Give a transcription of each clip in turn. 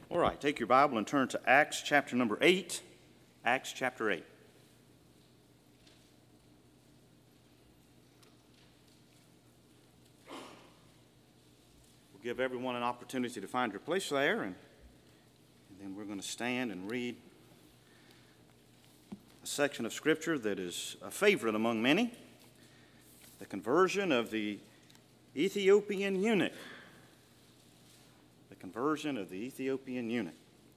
All right, take your Bible and turn to Acts chapter number 8. Acts chapter 8. We'll give everyone an opportunity to find your place there, and then we're going to stand and read a section of Scripture that is a favorite among many, the conversion of the Ethiopian eunuch. Conversion of the Ethiopian eunuch.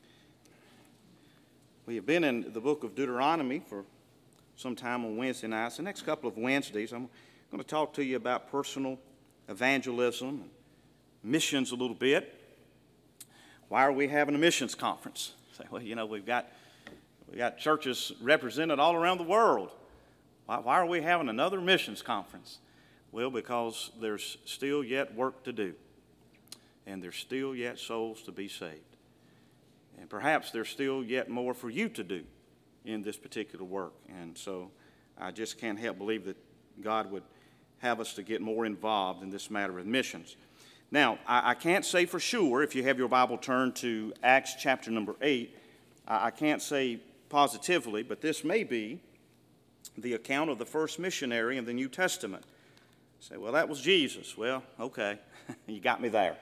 We have been in the book of Deuteronomy for some time on Wednesday nights. The next couple of Wednesdays, I'm going to talk to you about personal evangelism and missions a little bit. Why are we having a missions conference? Say, well, you know, we got churches represented all around the world. Why are we having another missions conference? Well, because there's still yet work to do. And there's still yet souls to be saved. And perhaps there's still yet more for you to do in this particular work. And so I just can't help believe that God would have us to get more involved in this matter of missions. Now, I can't say for sure, if you have your Bible turned to Acts chapter number 8, I can't say positively, but this may be the account of the first missionary in the New Testament. You say, well, that was Jesus. Well, okay, you got me there.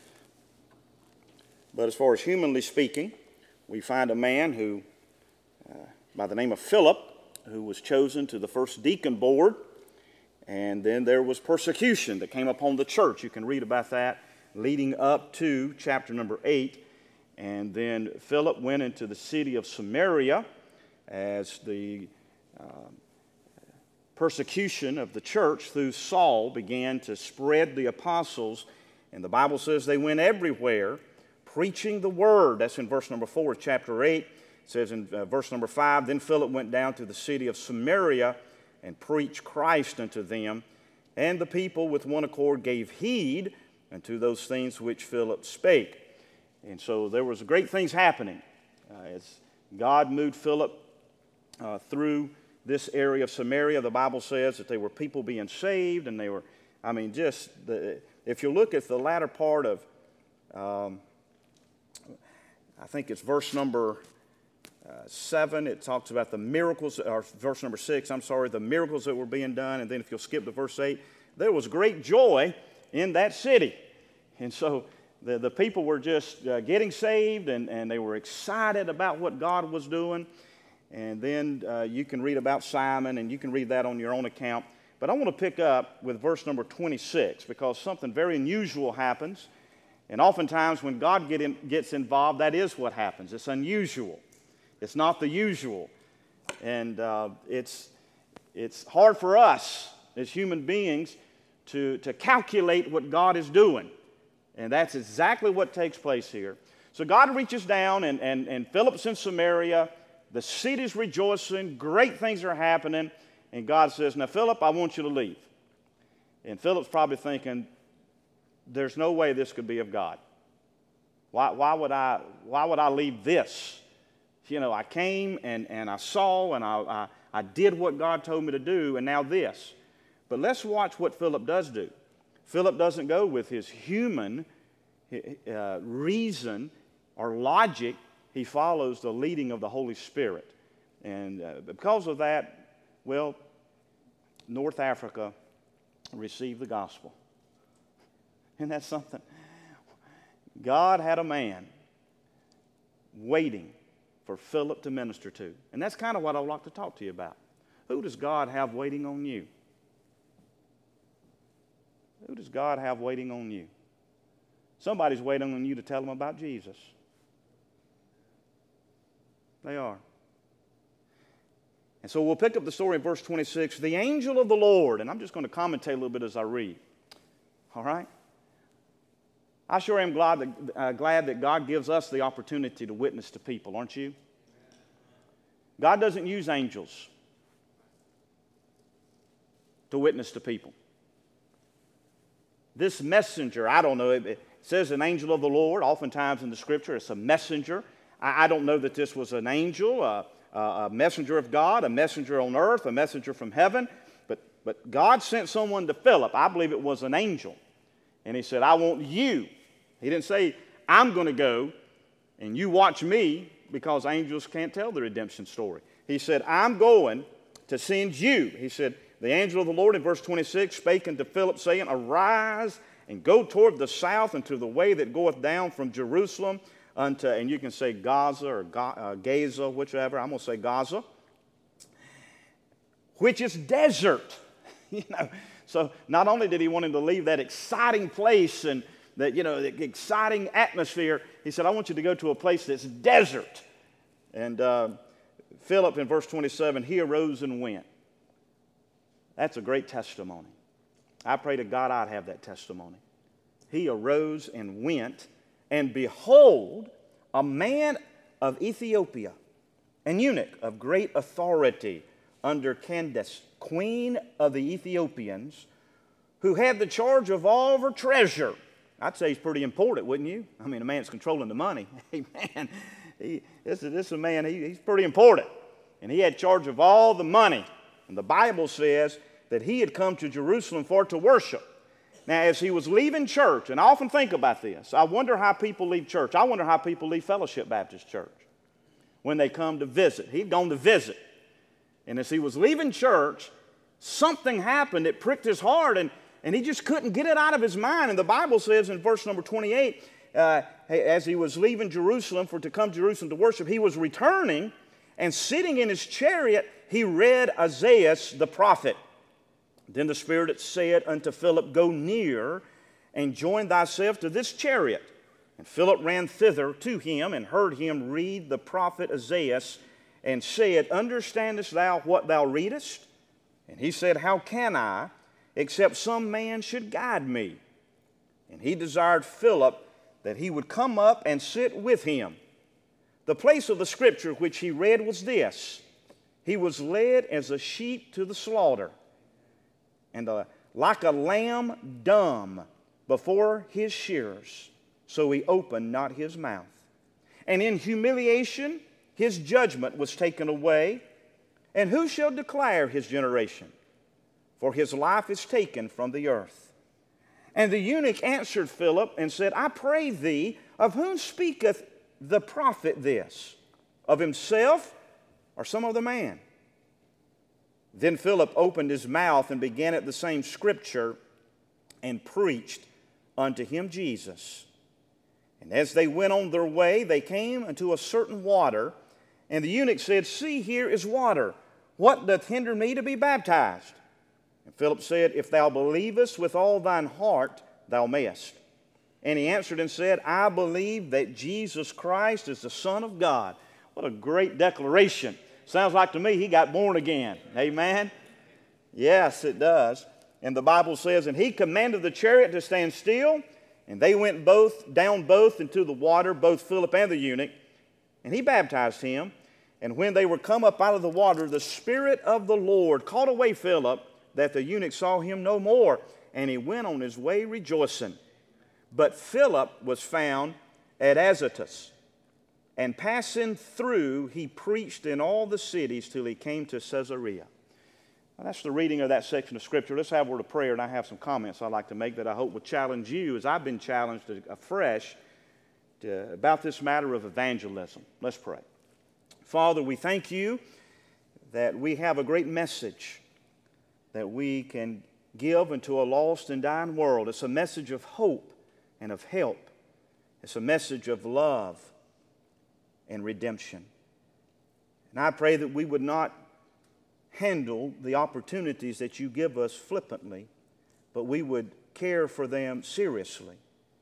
But as far as humanly speaking, we find a man who, by the name of Philip, who was chosen to the first deacon board, and then there was persecution that came upon the church. You can read about that leading up to chapter number 8. And then Philip went into the city of Samaria as the persecution of the church through Saul began to spread the apostles. And the Bible says they went everywhere preaching the word. That's in verse number 4 of chapter 8. It says in verse number 5, then Philip went down to the city of Samaria and preached Christ unto them. And the people with one accord gave heed unto those things which Philip spake. And so there was great things happening as God moved Philip through this area of Samaria. The Bible says that there were people being saved, and they were, if you look at the latter part of I think it's verse number 7. It talks about the miracles, or verse number 6, the miracles that were being done. And then if you'll skip to verse 8, there was great joy in that city. And so the people were just getting saved, and they were excited about what God was doing. And then you can read about Simon, and you can read that on your own account. But I want to pick up with verse number 26, because something very unusual happens. And oftentimes when God gets involved, that is what happens. It's unusual. It's not the usual. And it's hard for us as human beings to calculate what God is doing. And that's exactly what takes place here. So God reaches down, and Philip's in Samaria. The city's rejoicing. Great things are happening. And God says, now, Philip, I want you to leave. And Philip's probably thinking, there's no way this could be of God. Why would I leave this? You know, I came and I saw and I did what God told me to do, and now this. But let's watch what Philip does do. Philip doesn't go with his human reason or logic. He follows the leading of the Holy Spirit. And because of that, well, North Africa received the gospel. Isn't that something? God had a man waiting for Philip to minister to. And that's kind of what I'd like to talk to you about. Who does God have waiting on you? Who does God have waiting on you? Somebody's waiting on you to tell them about Jesus. They are. And so we'll pick up the story in verse 26. The angel of the Lord, and I'm just going to commentate a little bit as I read. All right? I sure am glad that God gives us the opportunity to witness to people, aren't you? God doesn't use angels to witness to people. This messenger, I don't know, it says an angel of the Lord. Oftentimes in the Scripture it's a messenger. I don't know that this was an angel, a messenger of God, a messenger on earth, a messenger from heaven. But God sent someone to Philip. I believe it was an angel. And he said, I want you. He didn't say, I'm going to go and you watch me, because angels can't tell the redemption story. He said, I'm going to send you. He said, the angel of the Lord in verse 26 spake unto Philip, saying, Arise and go toward the south unto the way that goeth down from Jerusalem unto, and you can say Gaza or Gaza, whichever. I'm going to say Gaza, which is desert. So not only did he want him to leave that exciting place and that, the exciting atmosphere, he said, I want you to go to a place that's desert. And Philip, in verse 27, he arose and went. That's a great testimony. I pray to God I'd have that testimony. He arose and went, and behold, a man of Ethiopia, an eunuch of great authority under Candace, queen of the Ethiopians, who had the charge of all of her treasure. I'd say he's pretty important, wouldn't you? I mean, a man's controlling the money. Hey, man, this is a man, he's pretty important. And he had charge of all the money. And the Bible says that he had come to Jerusalem for to worship. Now, as he was leaving church, and I often think about this, I wonder how people leave church. I wonder how people leave Fellowship Baptist Church when they come to visit. He'd gone to visit. And as he was leaving church, something happened that pricked his heart, and he just couldn't get it out of his mind. And the Bible says in verse number 28, as he was leaving Jerusalem to come to Jerusalem to worship, he was returning, and sitting in his chariot, he read Isaiah the prophet. Then the Spirit said unto Philip, Go near and join thyself to this chariot. And Philip ran thither to him and heard him read the prophet Isaiah, and said, Understandest thou what thou readest? And he said, How can I, except some man should guide me? And he desired Philip that he would come up and sit with him. The place of the scripture which he read was this: He was led as a sheep to the slaughter, and like a lamb dumb before his shearers, so he opened not his mouth. And in humiliation his judgment was taken away. And who shall declare his generation? For his life is taken from the earth. And the eunuch answered Philip and said, I pray thee, of whom speaketh the prophet this? Of himself or some other man? Then Philip opened his mouth and began at the same scripture and preached unto him Jesus. And as they went on their way, they came unto a certain water, and the eunuch said, See, here is water. What doth hinder me to be baptized? And Philip said, If thou believest with all thine heart, thou mayest. And he answered and said, I believe that Jesus Christ is the Son of God. What a great declaration. Sounds like to me he got born again. Amen? Yes, it does. And the Bible says, And he commanded the chariot to stand still, and they went down both into the water, both Philip and the eunuch, and he baptized him. And when they were come up out of the water, the Spirit of the Lord caught away Philip, that the eunuch saw him no more, and he went on his way rejoicing. But Philip was found at Azotus, and passing through, he preached in all the cities till he came to Caesarea. Now, that's the reading of that section of Scripture. Let's have a word of prayer, and I have some comments I'd like to make that I hope will challenge you, as I've been challenged afresh about this matter of evangelism. Let's pray. Father, we thank you that we have a great message that we can give into a lost and dying world. It's a message of hope and of help. It's a message of love and redemption. And I pray that we would not handle the opportunities that you give us flippantly, but we would care for them seriously.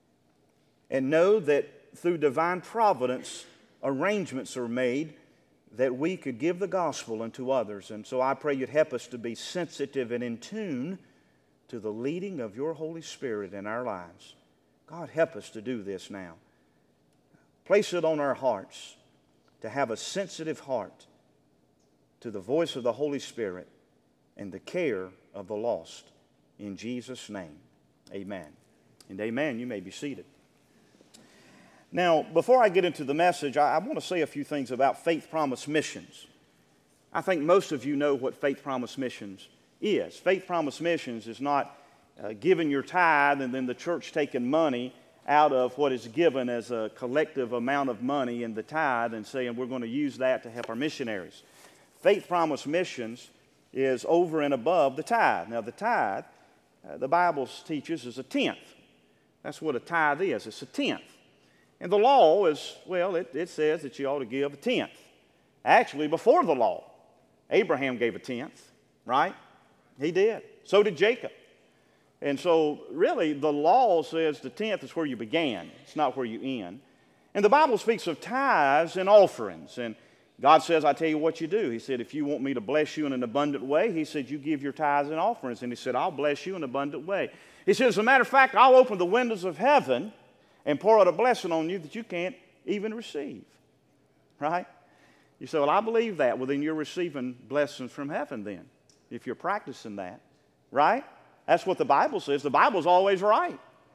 And know that through divine providence, arrangements are made that we could give the gospel unto others. And so I pray you'd help us to be sensitive and in tune to the leading of your Holy Spirit in our lives. God, help us to do this now. Place it on our hearts to have a sensitive heart to the voice of the Holy Spirit and the care of the lost. In Jesus' name, amen. And amen. You may be seated. Now, before I get into the message, I want to say a few things about Faith Promise Missions. I think most of you know what Faith Promise Missions is. Faith Promise Missions is not giving your tithe and then the church taking money out of what is given as a collective amount of money in the tithe and saying we're going to use that to help our missionaries. Faith Promise Missions is over and above the tithe. Now, the tithe, the Bible teaches, is a tenth. That's what a tithe is. It's a tenth. And the law is, well, it says that you ought to give a tenth. Actually, before the law, Abraham gave a tenth, right? He did. So did Jacob. And so, really, the law says the tenth is where you began. It's not where you end. And the Bible speaks of tithes and offerings. And God says, I tell you what you do. He said, if you want me to bless you in an abundant way, he said, you give your tithes and offerings. And he said, I'll bless you in an abundant way. He said, as a matter of fact, I'll open the windows of heaven and pour out a blessing on you that you can't even receive. Right? You say, well, I believe that. Well, then you're receiving blessings from heaven then, if you're practicing that. Right? That's what the Bible says. The Bible's always right.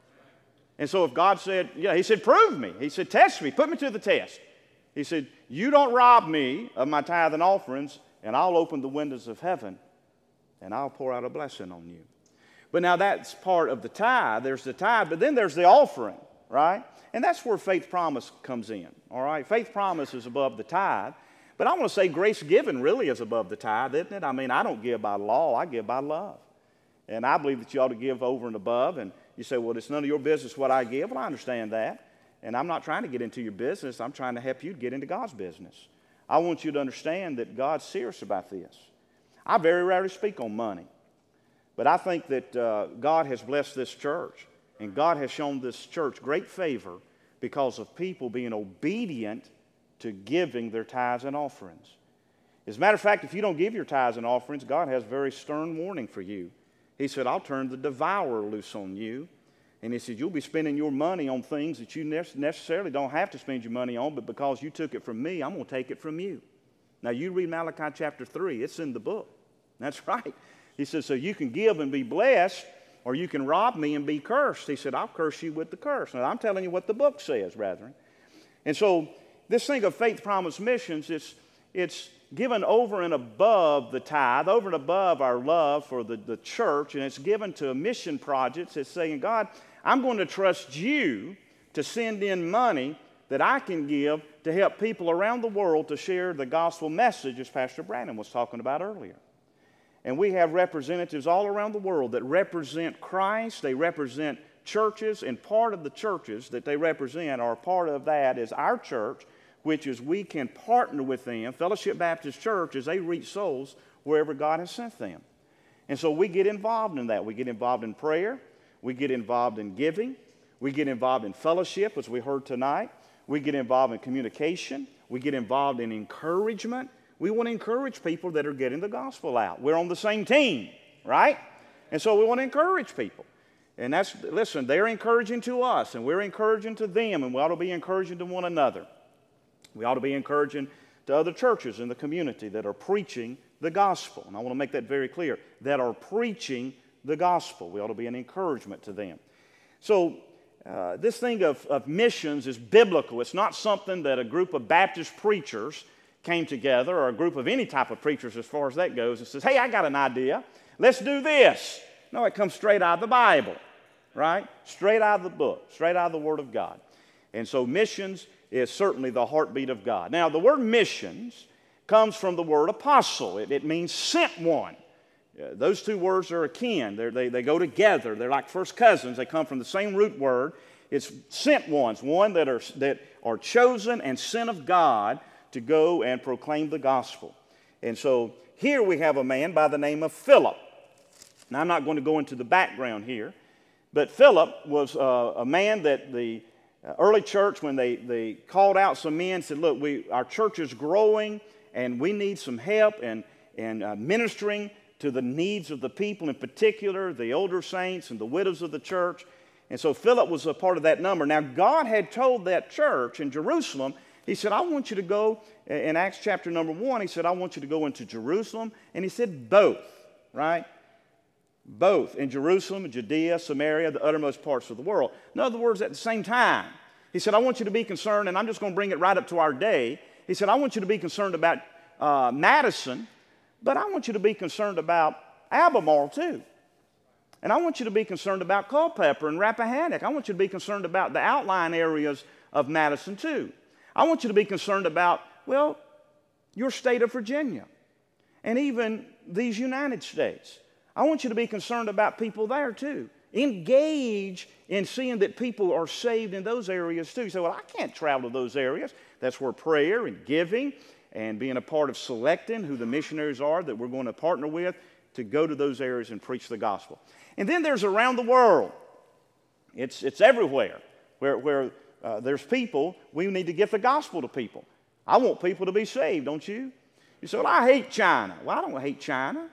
And so if God said, he said, prove me. He said, test me. Put me to the test. He said, you don't rob me of my tithe and offerings, and I'll open the windows of heaven, and I'll pour out a blessing on you. But now that's part of the tithe. There's the tithe, but then there's the offering, right? And that's where Faith Promise comes in, all right? Faith Promise is above the tithe. But I want to say grace given really is above the tithe, isn't it? I mean, I don't give by law. I give by love. And I believe that you ought to give over and above. And you say, well, it's none of your business what I give. Well, I understand that. And I'm not trying to get into your business. I'm trying to help you get into God's business. I want you to understand that God's serious about this. I very rarely speak on money. But I think that God has blessed this church. And God has shown this church great favor because of people being obedient to giving their tithes and offerings. As a matter of fact, if you don't give your tithes and offerings, God has a very stern warning for you. He said, I'll turn the devourer loose on you. And he said, you'll be spending your money on things that you necessarily don't have to spend your money on, but because you took it from me, I'm going to take it from you. Now, you read Malachi chapter 3. It's in the book. That's right. He says, so you can give and be blessed, or you can rob me and be cursed. He said, I'll curse you with the curse. Now, I'm telling you what the book says, brethren. And so this thing of Faith Promise Missions, it's given over and above the tithe, over and above our love for the church, and it's given to mission projects. It's saying, God, I'm going to trust you to send in money that I can give to help people around the world to share the gospel message, as Pastor Brandon was talking about earlier. And we have representatives all around the world that represent Christ. They represent churches, and part of the churches that they represent, or part of that is our church, which is we can partner with them, Fellowship Baptist Church, as they reach souls wherever God has sent them. And so we get involved in that. We get involved in prayer. We get involved in giving. We get involved in fellowship, as we heard tonight. We get involved in communication. We get involved in encouragement. We want to encourage people that are getting the gospel out. We're on the same team, right? And so we want to encourage people. And listen, they're encouraging to us, and we're encouraging to them, and we ought to be encouraging to one another. We ought to be encouraging to other churches in the community that are preaching the gospel. And I want to make that very clear, that are preaching the gospel. We ought to be an encouragement to them. So this thing of missions is biblical. It's not something that a group of Baptist preachers came together, or a group of any type of preachers as far as that goes, and says, hey, I got an idea. Let's do this. No, it comes straight out of the Bible, right? Straight out of the book, straight out of the Word of God. And so missions is certainly the heartbeat of God. Now, the word missions comes from the word apostle. It means sent one. Those two words are akin. They go together. They're like first cousins. They come from the same root word. It's sent ones, one that are chosen and sent of God to go and proclaim the gospel. And so here we have a man by the name of Philip. Now, I'm not going to go into the background here, but Philip was a man that the early church, when they called out some men, said, look, our church is growing, and we need some help in ministering to the needs of the people, in particular the older saints and the widows of the church. And so Philip was a part of that number. Now, God had told that church in Jerusalem, he said, I want you to go, in Acts chapter number 1, he said, I want you to go into Jerusalem. And he said both, right? Both in Jerusalem, Judea, Samaria, the uttermost parts of the world. In other words, at the same time, he said, I want you to be concerned, and I'm just going to bring it right up to our day. He said, I want you to be concerned about Madison, but I want you to be concerned about Albemarle too. And I want you to be concerned about Culpeper and Rappahannock. I want you to be concerned about the outlying areas of Madison too. I want you to be concerned about, well, your state of Virginia and even these United States. I want you to be concerned about people there too. Engage in seeing that people are saved in those areas too. You say, well, I can't travel to those areas. That's where prayer and giving and being a part of selecting who the missionaries are that we're going to partner with to go to those areas and preach the gospel. And then there's around the world. It's everywhere where there's people. We need to get the gospel to people. I want people to be saved, don't you? You say, well, I hate China. Well, I don't hate China.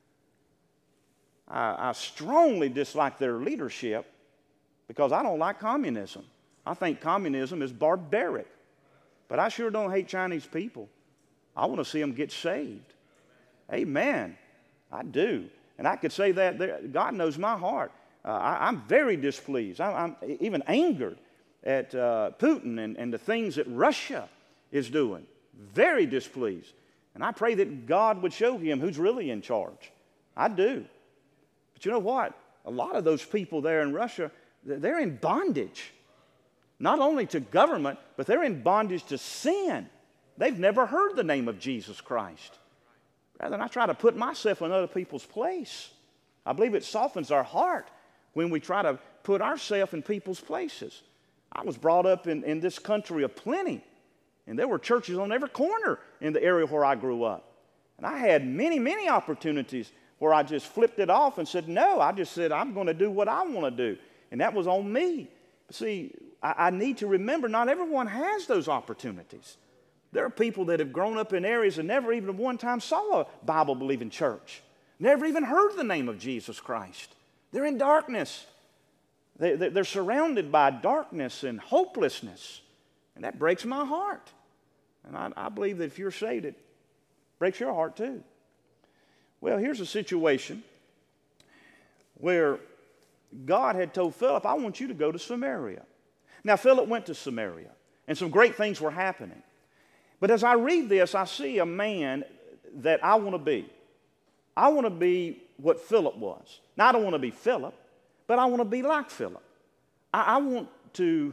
I strongly dislike their leadership because I don't like communism. I think communism is barbaric. But I sure don't hate Chinese people. I want to see them get saved. Amen. I do. And I could say that God knows my heart. I'm very displeased. I'm even angered at Putin and the things that Russia is doing. Very displeased. And I pray that God would show him who's really in charge. I do. But you know what? A lot of those people there in Russia, they're in bondage. Not only to government, but they're in bondage to sin. They've never heard the name of Jesus Christ. Rather than I try to put myself in other people's place. I believe it softens our heart when we try to put ourselves in people's places. I was brought up in this country of plenty. And there were churches on every corner in the area where I grew up. And I had many, many opportunities where I just flipped it off and said, no, I just said, I'm going to do what I want to do. And that was on me. See, I need to remember not everyone has those opportunities. There are people that have grown up in areas and never even one time saw a Bible-believing church. Never even heard the name of Jesus Christ. They're in darkness. They're surrounded by darkness and hopelessness. And that breaks my heart. And I believe that if you're saved, it breaks your heart too. Well, here's a situation where God had told Philip, I want you to go to Samaria. Now, Philip went to Samaria, and some great things were happening. But as I read this, I see a man that I want to be. I want to be what Philip was. Now, I don't want to be Philip, but I want to be like Philip. I want to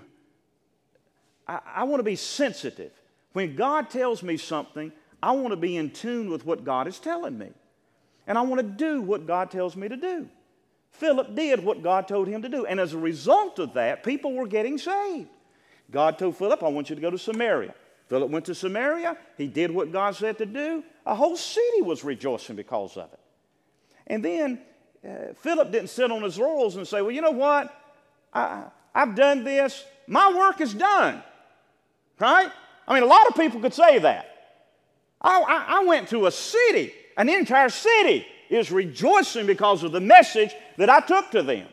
be sensitive. When God tells me something, I want to be in tune with what God is telling me. And I want to do what God tells me to do. Philip did what God told him to do. And as a result of that, people were getting saved. God told Philip, I want you to go to Samaria. Philip went to Samaria. He did what God said to do. A whole city was rejoicing because of it. And then Philip didn't sit on his laurels and say, well, you know what? I've done this. My work is done. Right? I mean, a lot of people could say that. I went to a city. An entire city is rejoicing because of the message that I took to them.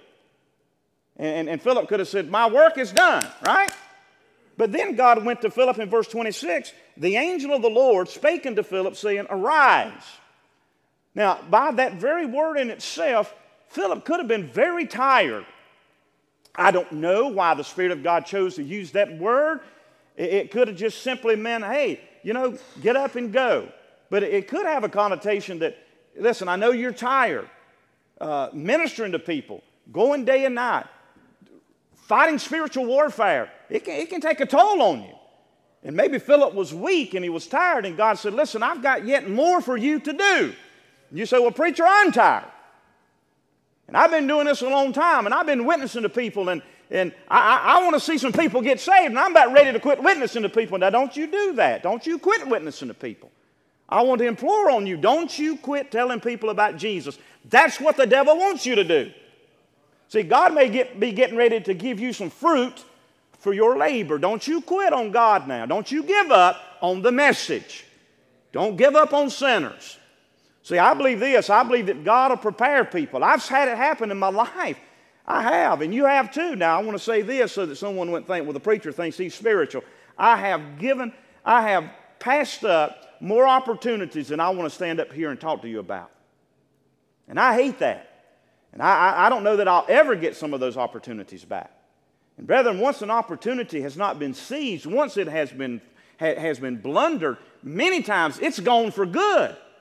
And Philip could have said, my work is done, right? But then God went to Philip in verse 26. The angel of the Lord spake unto Philip, saying, arise. Now, by that very word in itself, Philip could have been very tired. I don't know why the Spirit of God chose to use that word. It could have just simply meant, hey, get up and go. But it could have a connotation that, listen, I know you're tired, ministering to people, going day and night, fighting spiritual warfare. It can take a toll on you. And maybe Philip was weak and he was tired, and God said, listen, I've got yet more for you to do. And you say, well, preacher, I'm tired. And I've been doing this a long time, and I've been witnessing to people, and I want to see some people get saved, and I'm about ready to quit witnessing to people. Now, don't you do that. Don't you quit witnessing to people. I want to implore on you, don't you quit telling people about Jesus. That's what the devil wants you to do. See, God may be getting ready to give you some fruit for your labor. Don't you quit on God now. Don't you give up on the message. Don't give up on sinners. See, I believe this. I believe that God will prepare people. I've had it happen in my life. I have, and you have too. Now, I want to say this so that someone wouldn't think, well, the preacher thinks he's spiritual. I have passed up more opportunities than I want to stand up here and talk to you about. And I hate that. And I don't know that I'll ever get some of those opportunities back. And brethren, once an opportunity has not been seized, once it has been blundered, many times it's gone for good.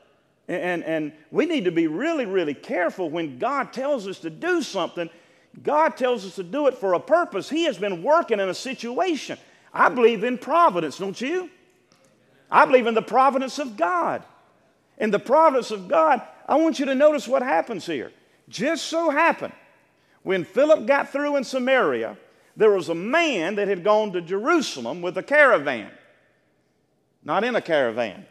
And we need to be really, really careful when God tells us to do something. God tells us to do it for a purpose. He has been working in a situation. I believe in providence, don't you? I believe in the providence of God. In the providence of God, I want you to notice what happens here. Just so happened, when Philip got through in Samaria, there was a man that had gone to Jerusalem with a caravan. Not in a caravan.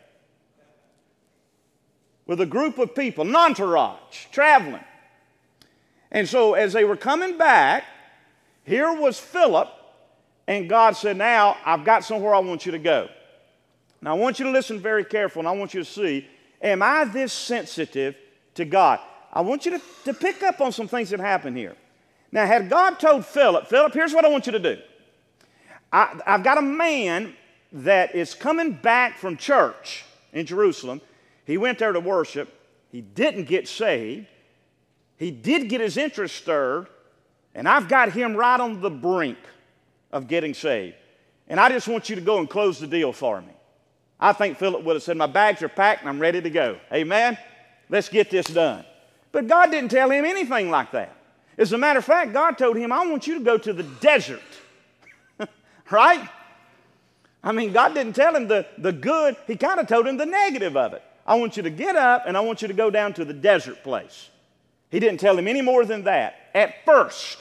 With a group of people, an entourage, traveling. And so as they were coming back, here was Philip, and God said, now I've got somewhere I want you to go. Now I want you to listen very careful, and I want you to see, am I this sensitive to God? I want you to pick up on some things that happen here. Now, had God told Philip, here's what I want you to do. I've got a man that is coming back from church in Jerusalem. He went there to worship. He didn't get saved. He did get his interest stirred, and I've got him right on the brink of getting saved. And I just want you to go and close the deal for me. I think Philip would have said, my bags are packed and I'm ready to go. Amen? Let's get this done. But God didn't tell him anything like that. As a matter of fact, God told him, I want you to go to the desert. Right? I mean, God didn't tell him the good. He kind of told him the negative of it. I want you to get up and I want you to go down to the desert place. He didn't tell him any more than that at first.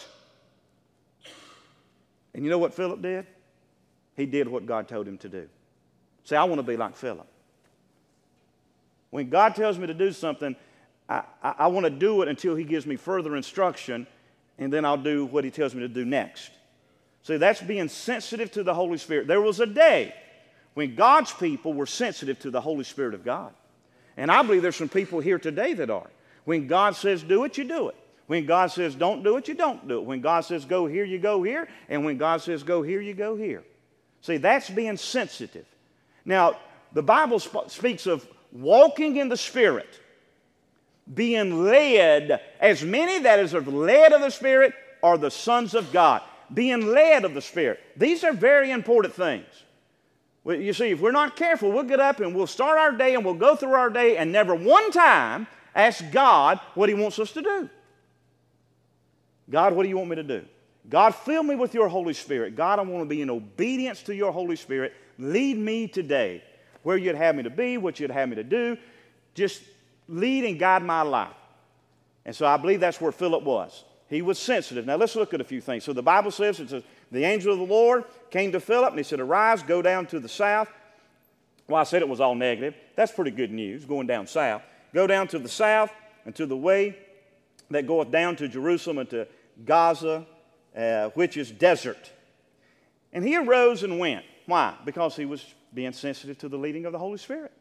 And you know what Philip did? He did what God told him to do. See, I want to be like Philip. When God tells me to do something, I want to do it until he gives me further instruction, and then I'll do what he tells me to do next. See, that's being sensitive to the Holy Spirit. There was a day when God's people were sensitive to the Holy Spirit of God. And I believe there's some people here today that are. When God says do it, you do it. When God says don't do it, you don't do it. When God says go here, you go here. And when God says go here, you go here. See, that's being sensitive. Now, the Bible speaks of walking in the Spirit, being led. As many that is led of the Spirit are the sons of God. Being led of the Spirit. These are very important things. Well, you see, if we're not careful, we'll get up and we'll start our day and we'll go through our day and never one time ask God what He wants us to do. God, what do you want me to do? God, fill me with your Holy Spirit. God, I want to be in obedience to your Holy Spirit. Lead me today where you'd have me to be, what you'd have me to do. Just lead and guide my life. And so I believe that's where Philip was. He was sensitive. Now let's look at a few things. So the Bible says, it says, the angel of the Lord came to Philip and he said, arise, go down to the south. Well, I said it was all negative. That's pretty good news, going down south. Go down to the south and to the way that goeth down to Jerusalem and to Gaza, which is desert. And he arose and went. Why? Because he was being sensitive to the leading of the Holy Spirit.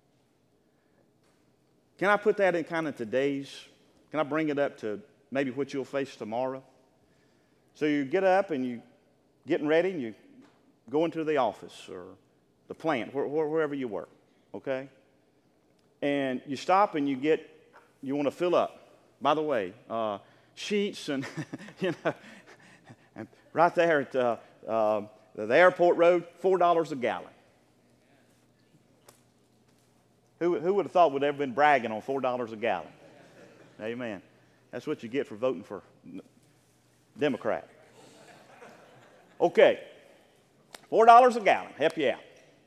Can I put that in kind of today's, can I bring it up to maybe what you'll face tomorrow? So you get up and you getting ready and you go into the office or the plant, wherever you work, okay? And you stop and you want to fill up. By the way, sheets and, and right there at the airport road, $4 a gallon. Who would have thought we'd ever been bragging on $4 a gallon? Amen. That's what you get for voting for Democrat. Okay, $4 a gallon, help you out.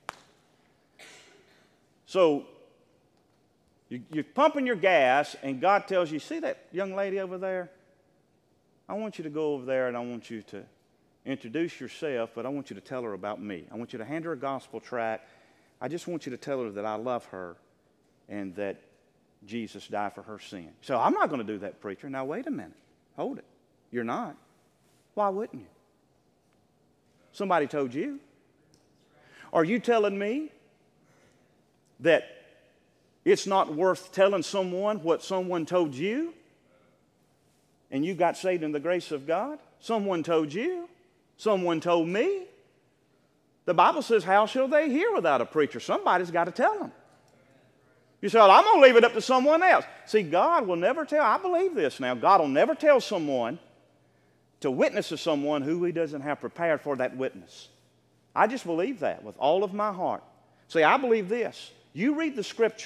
So you're pumping your gas, and God tells you, see that young lady over there? I want you to go over there, and I want you to introduce yourself, but I want you to tell her about me. I want you to hand her a gospel tract. I just want you to tell her that I love her and that Jesus died for her sin. So I'm not going to do that, preacher. Now, wait a minute. Hold it. You're not. Why wouldn't you? Somebody told you. Are you telling me that it's not worth telling someone what someone told you and you got saved in the grace of God? Someone told you. Someone told me. The Bible says, how shall they hear without a preacher? Somebody's got to tell them. You say, well, I'm going to leave it up to someone else. See, God will never tell. I believe this now. God will never tell someone to witness to someone who he doesn't have prepared for that witness. I just believe that with all of my heart. See, I believe this. You read the Scripture.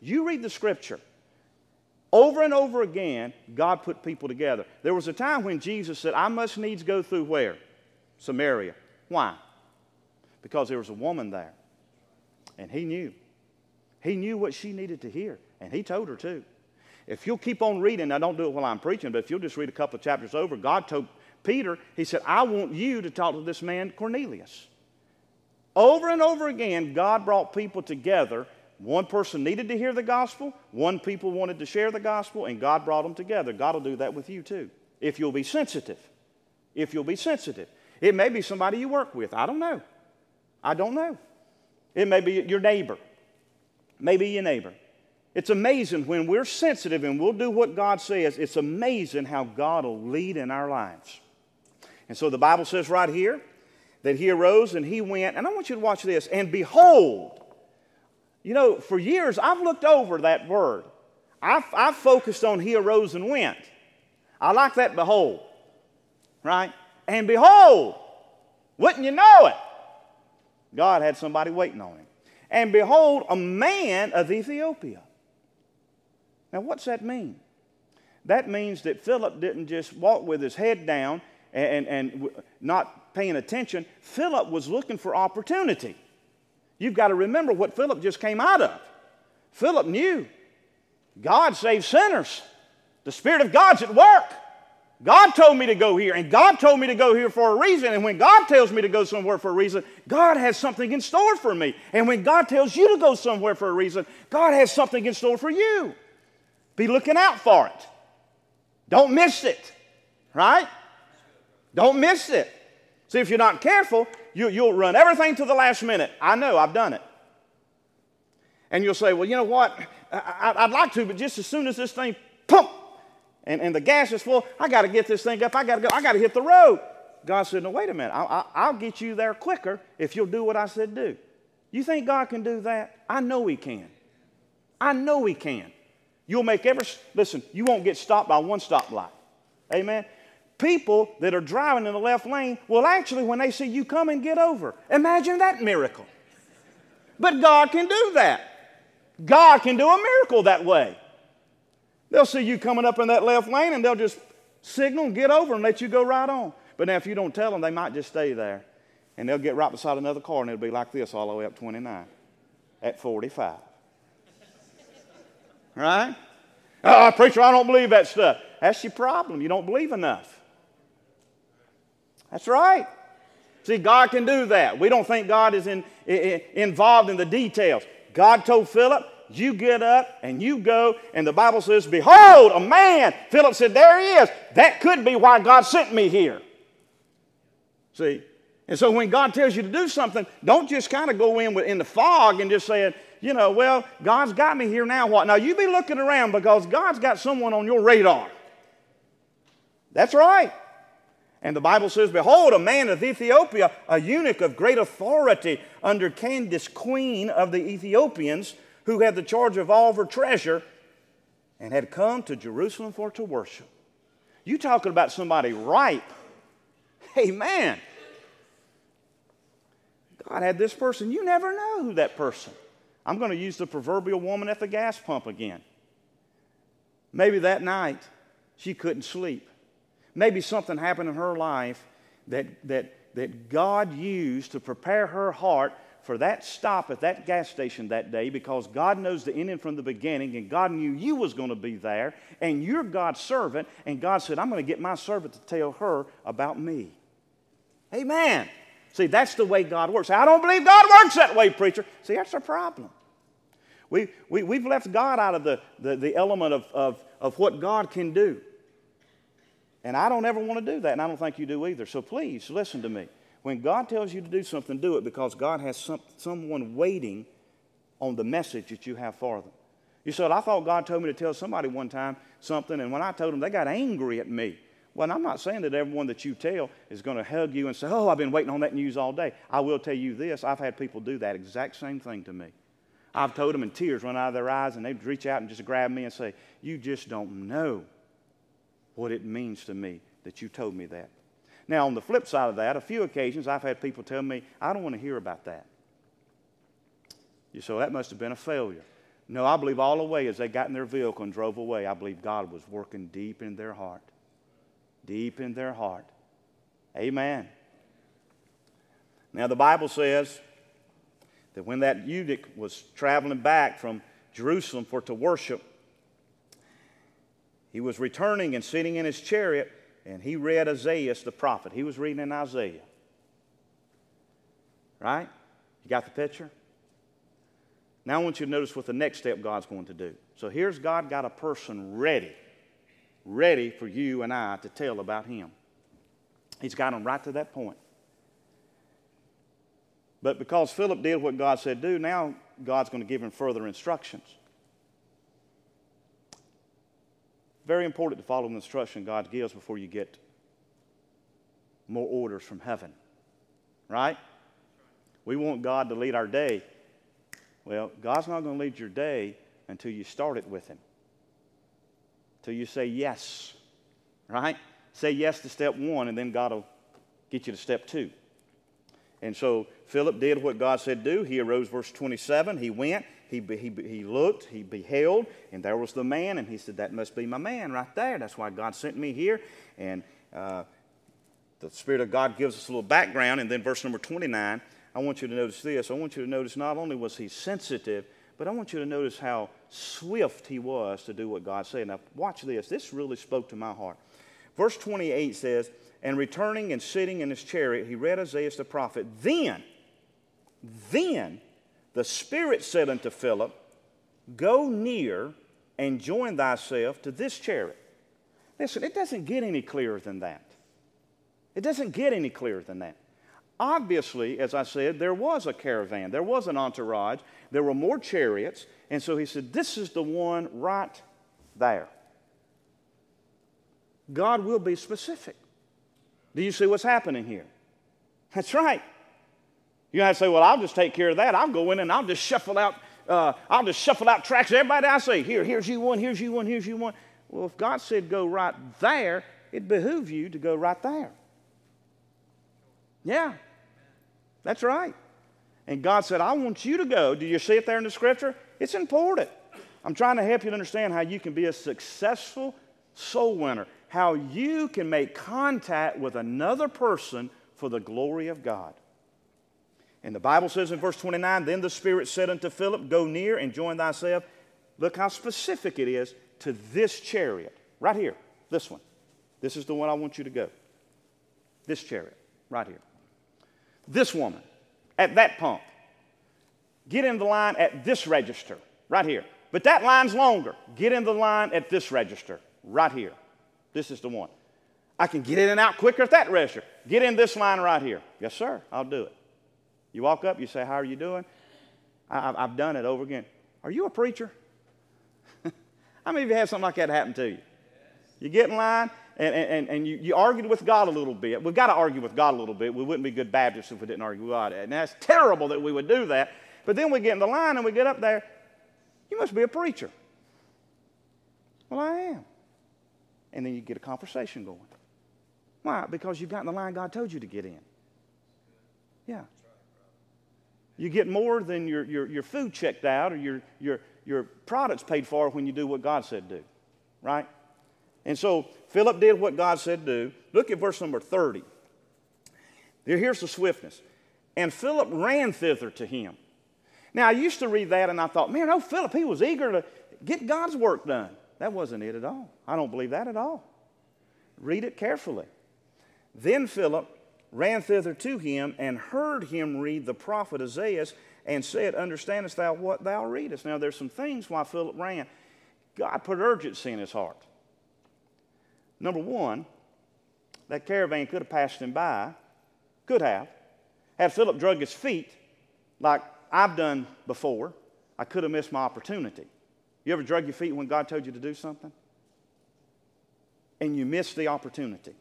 You read the Scripture. Over and over again, God put people together. There was a time when Jesus said, I must needs go through where? Samaria. Why? Because there was a woman there. And he knew. He knew what she needed to hear. And he told her too. If you'll keep on reading, now don't do it while I'm preaching, but if you'll just read a couple of chapters over, God told Peter, he said, I want you to talk to this man Cornelius. Over and over again, God brought people together. One person needed to hear the gospel, one people wanted to share the gospel, and God brought them together. God will do that with you too, if you'll be sensitive. If you'll be sensitive. It may be somebody you work with. I don't know. I don't know. It may be your neighbor. Maybe your neighbor. It's amazing when we're sensitive and we'll do what God says, it's amazing how God will lead in our lives. And so the Bible says right here that he arose and he went, and I want you to watch this, and behold, you know, for years I've looked over that word. I've focused on he arose and went. I like that behold, right? And behold, wouldn't you know it? God had somebody waiting on him. And behold, a man of Ethiopia. Now, what's that mean? That means that Philip didn't just walk with his head down and not paying attention. Philip was looking for opportunity. You've got to remember what Philip just came out of. Philip knew God saves sinners. The Spirit of God's at work. God told me to go here, and God told me to go here for a reason. And when God tells me to go somewhere for a reason, God has something in store for me. And when God tells you to go somewhere for a reason, God has something in store for you. Be looking out for it. Don't miss it, right? Don't miss it. See, if you're not careful, you'll run everything to the last minute. I know, I've done it. And you'll say, well, you know what? I'd like to, but just as soon as this thing, pump, and the gas is full, I got to get this thing up. I got to go. I got to hit the road. God said, no, wait a minute. I'll get you there quicker if you'll do what I said do. You think God can do that? I know he can. I know he can. You'll make listen, you won't get stopped by one stoplight. Amen? People that are driving in the left lane will actually, when they see you coming, get over. Imagine that miracle. But God can do that. God can do a miracle that way. They'll see you coming up in that left lane and they'll just signal and get over and let you go right on. But now if you don't tell them, they might just stay there. And they'll get right beside another car and it'll be like this all the way up 29 at 45. Right? Oh, preacher, I don't believe that stuff. That's your problem. You don't believe enough. That's right. See, God can do that. We don't think God is involved in the details. God told Philip, you get up and you go, and the Bible says, behold, a man. Philip said, there he is. That could be why God sent me here. See? And so when God tells you to do something, don't just kind of go in the fog and just say, you know, well, God's got me here now. What? Now, you be looking around because God's got someone on your radar. That's right. And the Bible says, behold, a man of Ethiopia, a eunuch of great authority under Candace, queen of the Ethiopians, who had the charge of all of her treasure, and had come to Jerusalem for to worship. You talking about somebody ripe. Amen. God had this person. You never know who that person. I'm going to use the proverbial woman at the gas pump again. Maybe that night she couldn't sleep. Maybe something happened in her life that God used to prepare her heart for that stop at that gas station that day, because God knows the ending from the beginning, and God knew you was going to be there, and you're God's servant, and God said, I'm going to get my servant to tell her about me. Amen. See, that's the way God works. I don't believe God works that way, preacher. See, that's our problem. We've left God out of the element of what God can do. And I don't ever want to do that, and I don't think you do either. So please, listen to me. When God tells you to do something, do it, because God has someone waiting on the message that you have for them. You said, I thought God told me to tell somebody one time something, and when I told them, they got angry at me. Well, I'm not saying that everyone that you tell is going to hug you and say, oh, I've been waiting on that news all day. I will tell you this. I've had people do that exact same thing to me. I've told them, and tears run out of their eyes, and they'd reach out and just grab me and say, you just don't know what it means to me that you told me that. Now, on the flip side of that, a few occasions I've had people tell me, I don't want to hear about that. So that must have been a failure. No, I believe all the way as they got in their vehicle and drove away, I believe God was working deep in their heart. Deep in their heart. Amen. Now the Bible says that when that eunuch was traveling back from Jerusalem to worship, he was returning and sitting in his chariot, and he read Isaiah the prophet. He was reading in Isaiah. Right? You got the picture? Now I want you to notice what the next step God's going to do. So here's God got a person ready for you and I to tell about him. He's got them right to that point. But because Philip did what God said do, now God's going to give him further instructions. Very important to follow the instruction God gives before you get more orders from heaven. Right? We want God to lead our day. Well, God's not going to lead your day until you start it with him. Until you say yes. Right? Say yes to step 1, and then God will get you to step 2. And so Philip did what God said do. He arose, verse 27. He went, he looked, he beheld, and there was the man. And he said, that must be my man right there. That's why God sent me here. And the Spirit of God gives us a little background. And then verse number 29, I want you to notice this. I want you to notice not only was he sensitive, but I want you to notice how swift he was to do what God said. Now watch this. This really spoke to my heart. Verse 28 says, and returning and sitting in his chariot, he read Isaiah the prophet. Then the Spirit said unto Philip, go near and join thyself to this chariot. Listen, it doesn't get any clearer than that. It doesn't get any clearer than that. Obviously, as I said, there was a caravan. There was an entourage. There were more chariots. And so he said, this is the one right there. God will be specific. Do you see what's happening here? That's right. You have to say, well, I'll just take care of that. I'll go in and I'll just shuffle out tracks. Everybody I say, here's you one, here's you one, here's you one. Well, if God said go right there, it behooves you to go right there. Yeah, that's right. And God said, I want you to go. Do you see it there in the Scripture? It's important. I'm trying to help you to understand how you can be a successful soul winner, how you can make contact with another person for the glory of God. And the Bible says in verse 29, then the Spirit said unto Philip, go near and join thyself. Look how specific it is to this chariot. Right here, this one. This is the one I want you to go. This chariot, right here. This woman, at that pump. Get in the line at this register, right here. But that line's longer. Get in the line at this register, right here. This is the one. I can get in and out quicker at that register. Get in this line right here. Yes, sir, I'll do it. You walk up, you say, how are you doing? I've done it over again. Are you a preacher? How many of you had something like that happen to you? You get in line, and you argued with God a little bit. We've got to argue with God a little bit. We wouldn't be good Baptists if we didn't argue with God. And that's terrible that we would do that. But then we get in the line and we get up there. You must be a preacher. Well, I am. And then you get a conversation going. Why? Because you've got in the line God told you to get in. Yeah. You get more than your food checked out or your products paid for when you do what God said do. Right? And so Philip did what God said do. Look at verse number 30. Here's the swiftness. And Philip ran thither to him. Now, I used to read that and I thought, man, Philip, he was eager to get God's work done. That wasn't it at all. I don't believe that at all. Read it carefully. Then Philip ran thither to him and heard him read the prophet Isaiah and said, understandest thou what thou readest? Now, there's some things why Philip ran. God put urgency in his heart. Number one, that caravan could have passed him by. Could have. Had Philip drug his feet, like I've done before, I could have missed my opportunity. You ever drug your feet when God told you to do something? And you missed the opportunity.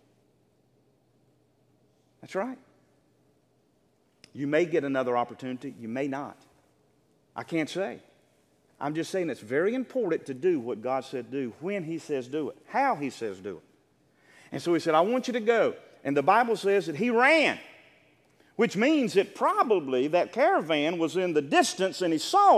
That's right. You may get another opportunity. You may not. I can't say. I'm just saying it's very important to do what God said do, when he says do it, how he says do it. And so he said, I want you to go. And the Bible says that he ran, which means that probably that caravan was in the distance and he saw it,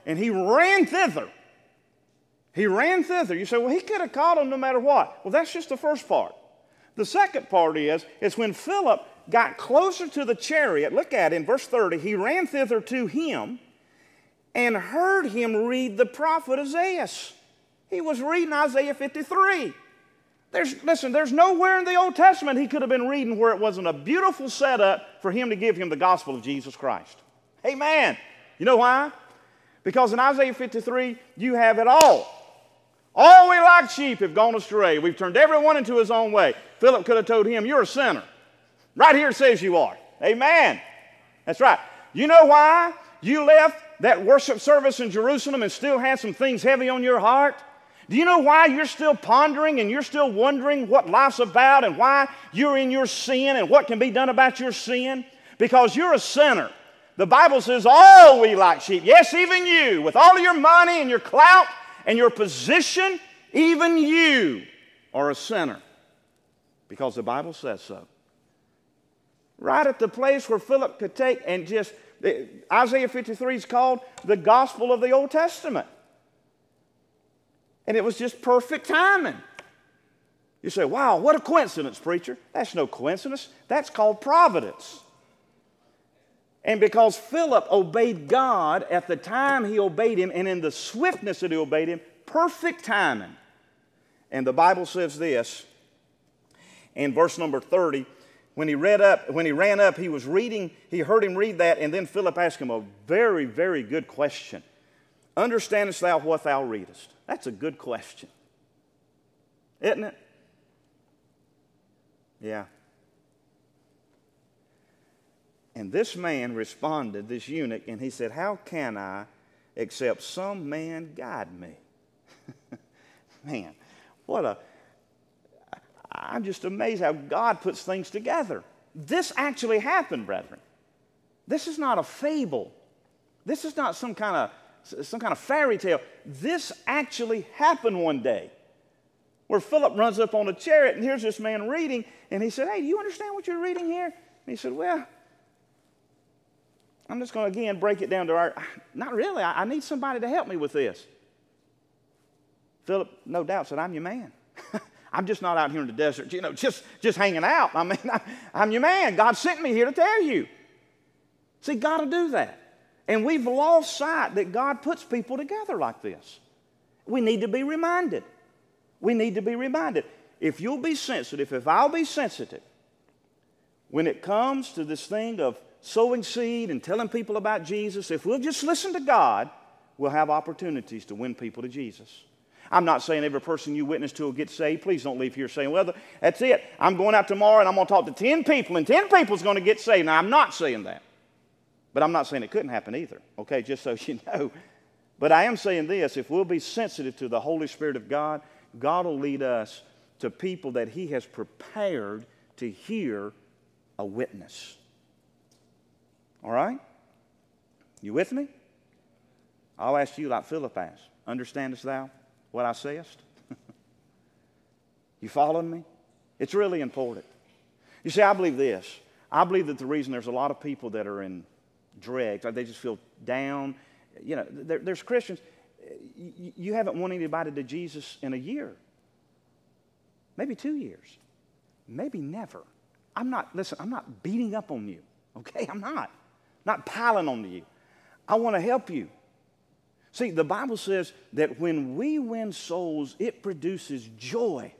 and he ran thither. He ran thither. You say, well, he could have caught him no matter what. Well, that's just the first part. The second part is when Philip got closer to the chariot, look at it in verse 30, he ran thither to him and heard him read the prophet Isaiah. He was reading Isaiah 53. There's nowhere in the Old Testament he could have been reading where it wasn't a beautiful setup for him to give him the gospel of Jesus Christ. Amen. You know why? Because in Isaiah 53, you have it all. All we like sheep have gone astray. We've turned everyone into his own way. Philip could have told him, you're a sinner. Right here it says you are. Amen. That's right. You know why you left that worship service in Jerusalem and still had some things heavy on your heart? Do you know why you're still pondering and you're still wondering what life's about and why you're in your sin and what can be done about your sin? Because you're a sinner. The Bible says all we like sheep, yes, even you, with all of your money and your clout and your position, even you are a sinner. Because the Bible says so. Right at the place where Philip could take and just, Isaiah 53 is called the gospel of the Old Testament. And it was just perfect timing. You say, wow, what a coincidence, preacher. That's no coincidence. That's called providence. And because Philip obeyed God at the time he obeyed him and in the swiftness that he obeyed him, perfect timing. And the Bible says this in verse number 30, when he ran up, he was reading, he heard him read that, and then Philip asked him a very, very good question. Understandest thou what thou readest? That's a good question. Isn't it? Yeah. And this man responded, this eunuch, and he said, how can I except some man guide me? Man, I'm just amazed how God puts things together. This actually happened, brethren. This is not a fable. This is not some kind of fairy tale. This actually happened one day where Philip runs up on a chariot and here's this man reading and he said, hey, do you understand what you're reading here? And he said, well, I'm just going to again break it down to not really, I need somebody to help me with this. Philip, no doubt, said, I'm your man. I'm just not out here in the desert, just hanging out. I mean, I'm your man. God sent me here to tell you. See, God will do that. And we've lost sight that God puts people together like this. We need to be reminded. We need to be reminded. If you'll be sensitive, if I'll be sensitive, when it comes to this thing of sowing seed and telling people about Jesus, if we'll just listen to God, we'll have opportunities to win people to Jesus. I'm not saying every person you witness to will get saved. Please don't leave here saying, well, that's it. I'm going out tomorrow and I'm going to talk to 10 people and 10 people is going to get saved. Now, I'm not saying that. But I'm not saying it couldn't happen either, okay, just so you know. But I am saying this, if we'll be sensitive to the Holy Spirit of God, God will lead us to people that He has prepared to hear a witness. All right? You with me? I'll ask you like Philip asked. Understandest thou what I sayest? You following me? It's really important. You see, I believe this. I believe that the reason there's a lot of people that are in dregs, they just feel down. There's Christians, you haven't won anybody to Jesus in a year. Maybe 2 years. Maybe never. I'm not beating up on you, okay? I'm not piling on you. I want to help you. See, the Bible says that when we win souls, it produces joy.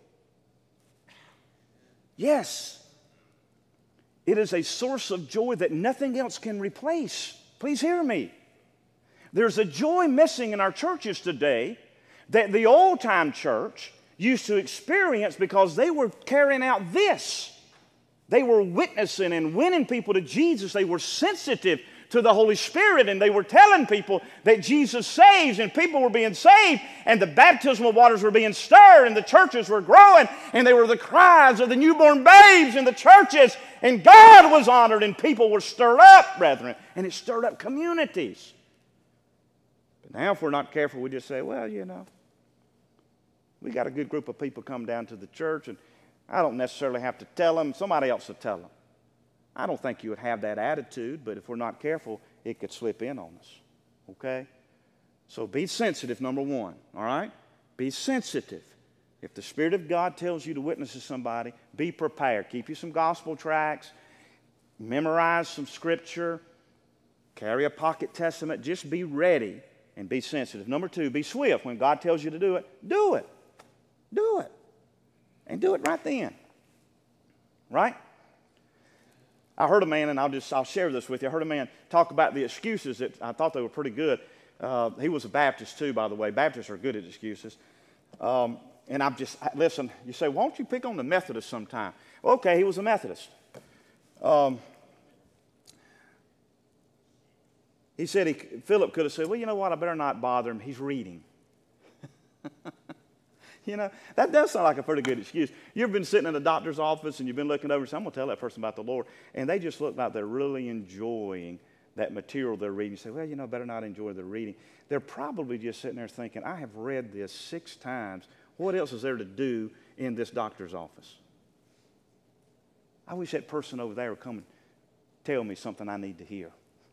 Yes. It is a source of joy that nothing else can replace. Please hear me. There's a joy missing in our churches today that the old-time church used to experience because they were carrying out this. They were witnessing and winning people to Jesus. They were sensitive to the Holy Spirit, and they were telling people that Jesus saves, and people were being saved, and the baptismal waters were being stirred, and the churches were growing, and they were the cries of the newborn babes in the churches, and God was honored, and people were stirred up, brethren, and it stirred up communities. But now if we're not careful, we just say, well, we got a good group of people come down to the church, and I don't necessarily have to tell them. Somebody else will tell them. I don't think you would have that attitude, but if we're not careful, it could slip in on us, okay? So be sensitive, number one, all right? Be sensitive. If the Spirit of God tells you to witness to somebody, be prepared. Keep you some gospel tracts, memorize some scripture, carry a pocket testament. Just be ready and be sensitive. Number two, be swift. When God tells you to do it, do it. Do it. And do it right then. Right? I heard a man, and I'll share this with you. I heard a man talk about the excuses that I thought they were pretty good. He was a Baptist too, by the way. Baptists are good at excuses. And listen, you say, why don't you pick on the Methodists sometime? Okay, he was a Methodist. He said, Philip could have said, well, you know what, I better not bother him. He's reading. You know, that does sound like a pretty good excuse. You've been sitting in a doctor's office and you've been looking over and saying, I'm going to tell that person about the Lord. And they just look like they're really enjoying that material they're reading. You say, well, you know, better not enjoy the reading. They're probably just sitting there thinking, I have read this 6 times. What else is there to do in this doctor's office? I wish that person over there would come and tell me something I need to hear.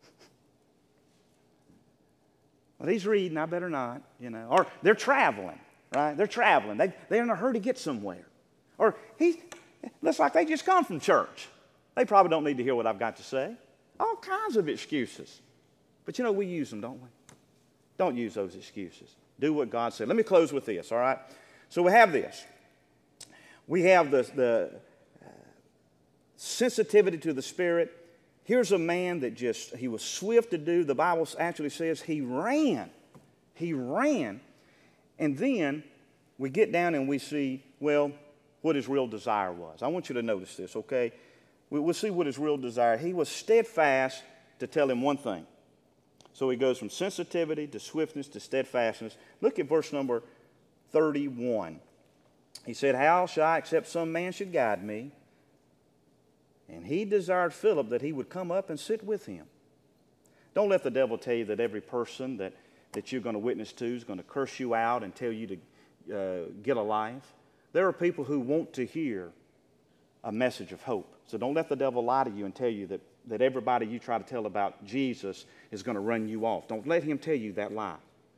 Well, he's reading, I better not, you know. Or they're traveling, right? They're traveling. They're in a hurry to get somewhere. Or looks like they just come from church. They probably don't need to hear what I've got to say. All kinds of excuses. But, you know, we use them, don't we? Don't use those excuses. Do what God said. Let me close with this, all right? So we have this. We have the sensitivity to the Spirit. Here's a man that he was swift to do. The Bible actually says he ran. He ran. And then we get down and we see, well, what his real desire was. I want you to notice this, okay? We'll see what his real desire. He was steadfast to tell him one thing. So he goes from sensitivity to swiftness to steadfastness. Look at verse number 31. He said, how shall I except some man should guide me? And he desired Philip that he would come up and sit with him. Don't let the devil tell you that every person that you're going to witness to is going to curse you out and tell you to get a life. There are people who want to hear a message of hope. So don't let the devil lie to you and tell you that everybody you try to tell about Jesus is going to run you off. Don't let him tell you that lie.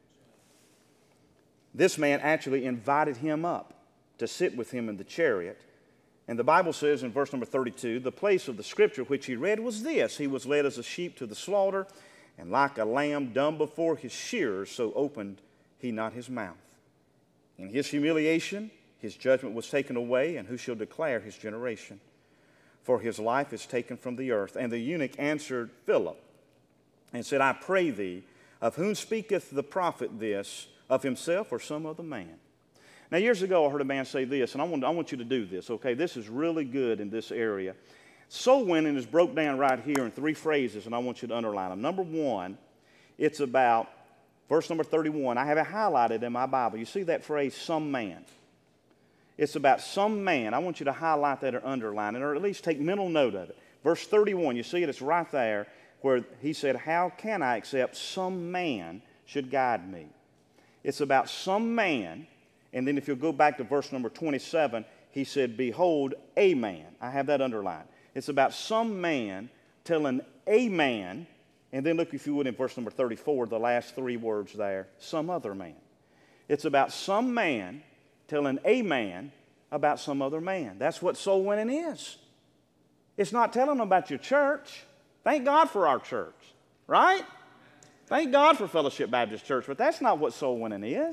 This man actually invited him up to sit with him in the chariot. And the Bible says in verse number 32, the place of the scripture which he read was this: he was led as a sheep to the slaughter, and like a lamb dumb before his shearers, so opened he not his mouth. In his humiliation, his judgment was taken away, and who shall declare his generation? For his life is taken from the earth. And the eunuch answered Philip and said, I pray thee, of whom speaketh the prophet this, of himself or some other man? Now, years ago, I heard a man say this, and I want you to do this, okay? This is really good in this area. Soul winning is broke down right here in 3 phrases, and I want you to underline them. Number 1, it's about, verse number 31. I have it highlighted in my Bible. You see that phrase, some man. It's about some man. I want you to highlight that or underline it, or at least take mental note of it. Verse 31, you see it? It's right there where he said, how can I except some man should guide me? It's about some man. And then if you'll go back to verse number 27, he said, behold, a man. I have that underlined. It's about some man telling a man, and then look, if you would, in verse number 34, the last 3 words there, some other man. It's about some man telling a man about some other man. That's what soul winning is. It's not telling them about your church. Thank God for our church, right? Thank God for Fellowship Baptist Church, but that's not what soul winning is.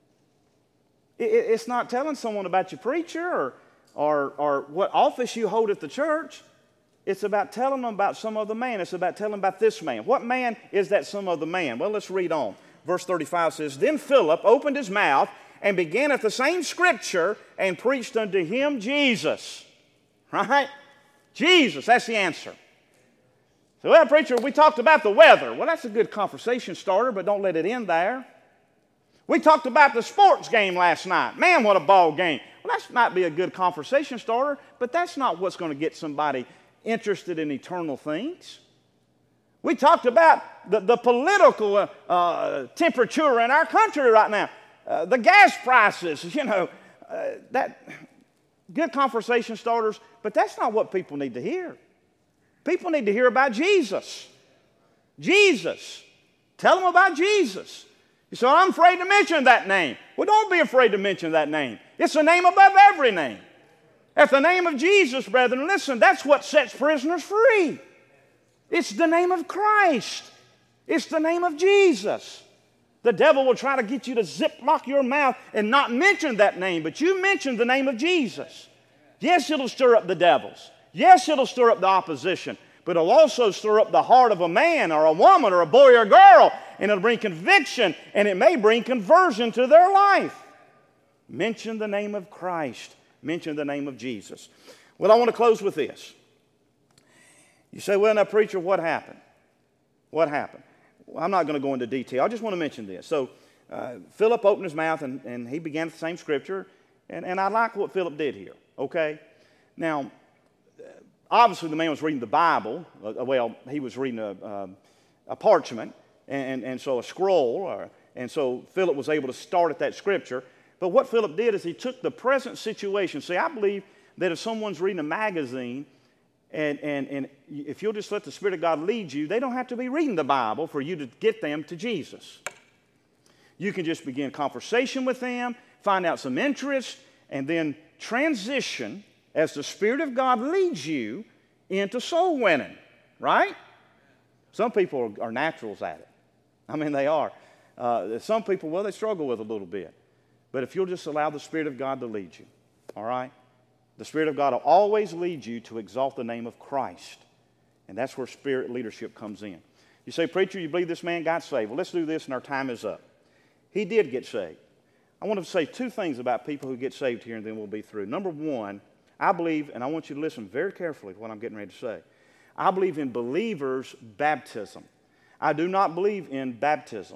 It's not telling someone about your preacher or what office you hold at the church. It's about telling them about some other man. It's about telling them about this man. What man is that some other man? Well, let's read on. Verse 35 says, then Philip opened his mouth and began at the same scripture and preached unto him Jesus. Right? Jesus, that's the answer. So, well, preacher, we talked about the weather. Well, that's a good conversation starter, but don't let it end there. We talked about the sports game last night. Man, what a ball game. Well, that might be a good conversation starter, but that's not what's going to get somebody interested in eternal things. We talked about the political temperature in our country right now. The gas prices, that good conversation starters, but that's not what people need to hear. People need to hear about Jesus. Jesus. Tell them about Jesus. You say, I'm afraid to mention that name. Well, don't be afraid to mention that name. It's the name above every name. At the name of Jesus, brethren, listen, that's what sets prisoners free. It's the name of Christ. It's the name of Jesus. The devil will try to get you to zip-lock your mouth and not mention that name, but you mention the name of Jesus. Yes, it'll stir up the devils. Yes, it'll stir up the opposition, but it'll also stir up the heart of a man or a woman or a boy or a girl, and it'll bring conviction, and it may bring conversion to their life. Mention the name of Christ. Mention the name of Jesus. Well, I want to close with this. You say, well, now, preacher, what happened? What happened? Well, I'm not going to go into detail. I just want to mention this. So Philip opened his mouth, and he began the same scripture, and I like what Philip did here, okay? Now, obviously, the man was reading the Bible. Well, he was reading a parchment, and so a scroll, and so Philip was able to start at that scripture. But what Philip did is he took the present situation. See, I believe that if someone's reading a magazine, and if you'll just let the Spirit of God lead you, they don't have to be reading the Bible for you to get them to Jesus. You can just begin conversation with them, find out some interest, and then transition as the Spirit of God leads you into soul winning, right? Some people are naturals at it. I mean, they are. Some people, well, they struggle with it a little bit. But if you'll just allow the Spirit of God to lead you, all right? The Spirit of God will always lead you to exalt the name of Christ. And that's where Spirit leadership comes in. You say, preacher, you believe this man got saved? Well, let's do this and our time is up. He did get saved. I want to say two things about people who get saved here and then we'll be through. Number one, I believe, and I want you to listen very carefully to what I'm getting ready to say. I believe in believers' baptism. I do not believe in baptism.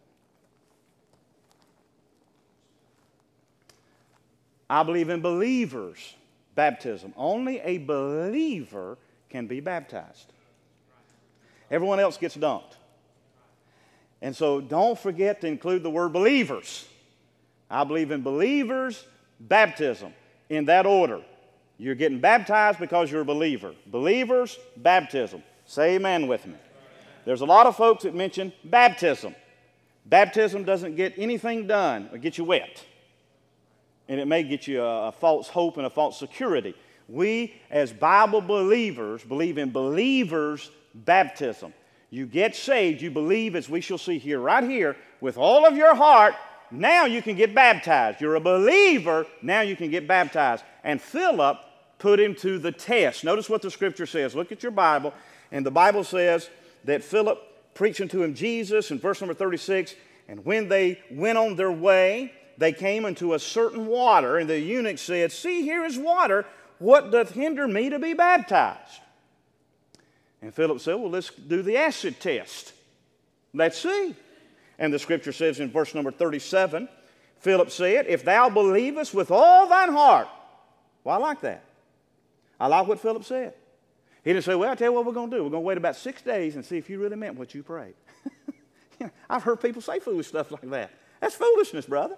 I believe in believers' baptism. Only a believer can be baptized. Everyone else gets dunked. And so don't forget to include the word believers. I believe in believers' baptism in that order. You're getting baptized because you're a believer. Believers' baptism. Say amen with me. There's a lot of folks that mention baptism. Baptism doesn't get anything done or get you wet. And it may get you a false hope and a false security. We, as Bible believers, believe in believers' baptism. You get saved, you believe, as we shall see here, right here, with all of your heart, now you can get baptized. You're a believer, now you can get baptized. And Philip put him to the test. Notice what the Scripture says. Look at your Bible, and the Bible says that Philip preached unto him Jesus in verse number 36, and when they went on their way, they came into a certain water, and the eunuch said, see, here is water. What doth hinder me to be baptized? And Philip said, well, let's do the acid test. Let's see. And the Scripture says in verse number 37, Philip said, if thou believest with all thine heart. Well, I like that. I like what Philip said. He didn't say, well, I'll tell you what we're going to do. We're going to wait about 6 days and see if you really meant what you prayed. I've heard people say foolish stuff like that. That's foolishness, brother.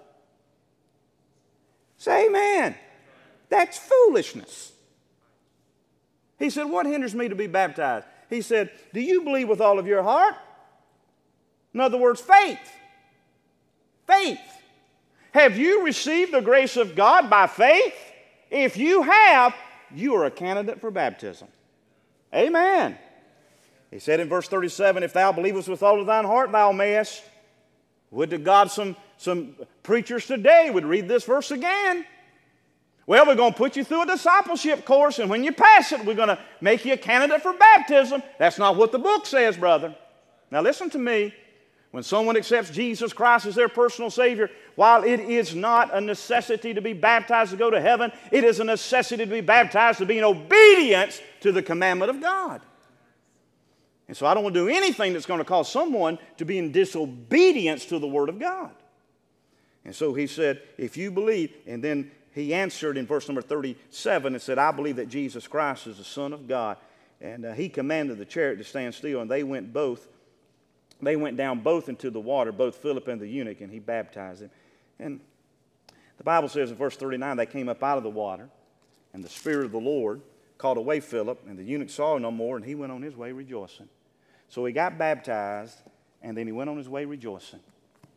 Say amen. That's foolishness. He said, what hinders me to be baptized? He said, do you believe with all of your heart? In other words, faith. Faith. Have you received the grace of God by faith? If you have, you are a candidate for baptism. Amen. He said in verse 37, if thou believest with all of thine heart, thou mayest. Would to God some preachers today would read this verse again. Well, we're going to put you through a discipleship course, and when you pass it, we're going to make you a candidate for baptism. That's not what the book says, brother. Now listen to me. When someone accepts Jesus Christ as their personal Savior, while it is not a necessity to be baptized to go to heaven, it is a necessity to be baptized to be in obedience to the commandment of God. And so I don't want to do anything that's going to cause someone to be in disobedience to the Word of God. And so he said, if you believe, and then he answered in verse number 37 and said, I believe that Jesus Christ is the Son of God. And he commanded the chariot to stand still, and they went down both into the water, both Philip and the eunuch, and he baptized him. And the Bible says in verse 39, they came up out of the water, and the Spirit of the Lord called away Philip, and the eunuch saw no more, and he went on his way rejoicing. So he got baptized, and then he went on his way rejoicing.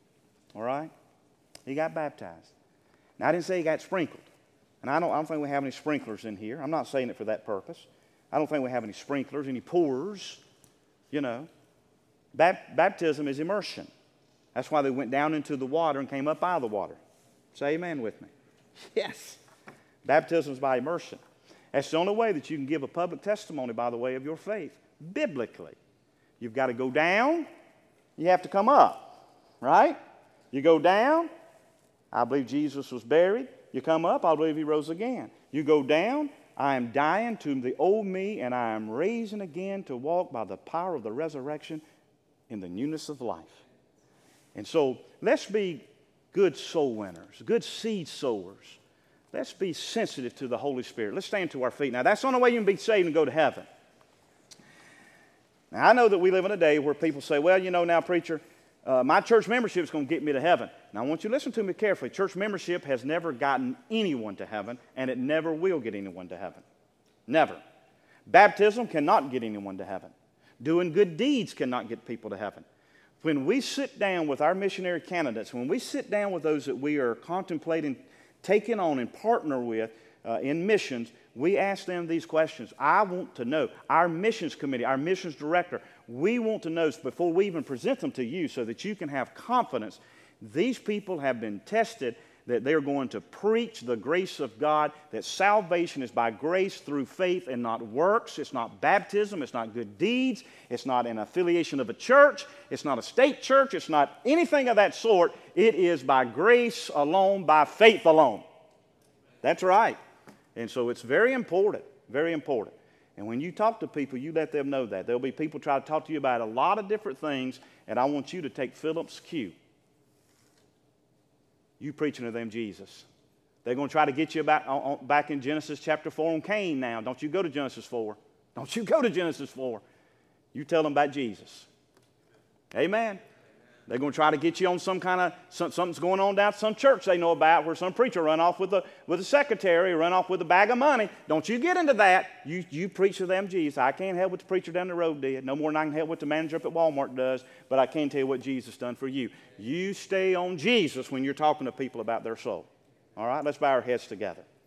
All right? He got baptized. Now, I didn't say he got sprinkled. And I don't think we have any sprinklers in here. I'm not saying it for that purpose. I don't think we have any sprinklers, any pourers, you know. Baptism is immersion. That's why they went down into the water and came up out of the water. Say amen with me. Yes. Baptism is by immersion. That's the only way that you can give a public testimony by the way of your faith, biblically. You've got to go down. You have to come up, right? You go down. I believe Jesus was buried. You come up. I believe he rose again. You go down. I am dying to the old me, and I am raising again to walk by the power of the resurrection in the newness of life. And so let's be good soul winners, good seed sowers. Let's be sensitive to the Holy Spirit. Let's stand to our feet. Now, that's the only way you can be saved and go to heaven. Now, I know that we live in a day where people say, well, you know now, preacher, my church membership is going to get me to heaven. Now, I want you to listen to me carefully. Church membership has never gotten anyone to heaven, and it never will get anyone to heaven. Never. Baptism cannot get anyone to heaven. Doing good deeds cannot get people to heaven. When we sit down with our missionary candidates, when we sit down with those that we are contemplating taking on and partner with in missions, we ask them these questions. I want to know. Our missions committee, our missions director, we want to know before we even present them to you so that you can have confidence. These people have been tested that they're going to preach the grace of God, that salvation is by grace through faith and not works. It's not baptism. It's not good deeds. It's not an affiliation of a church. It's not a state church. It's not anything of that sort. It is by grace alone, by faith alone. That's right. And so it's very important, very important. And when you talk to people, you let them know that. There'll be people try to talk to you about a lot of different things, and I want you to take Philip's cue. You preaching to them Jesus. They're going to try to get you back in Genesis chapter 4 on Cain now. Don't you go to Genesis 4. Don't you go to Genesis 4. You tell them about Jesus. Amen. They're going to try to get you on some kind of, something's going on down at some church they know about where some preacher run off with a secretary, run off with a bag of money. Don't you get into that. You preach to them Jesus. I can't help what the preacher down the road did. No more than I can help what the manager up at Walmart does, but I can tell you what Jesus done for you. You stay on Jesus when you're talking to people about their soul. All right, let's bow our heads together.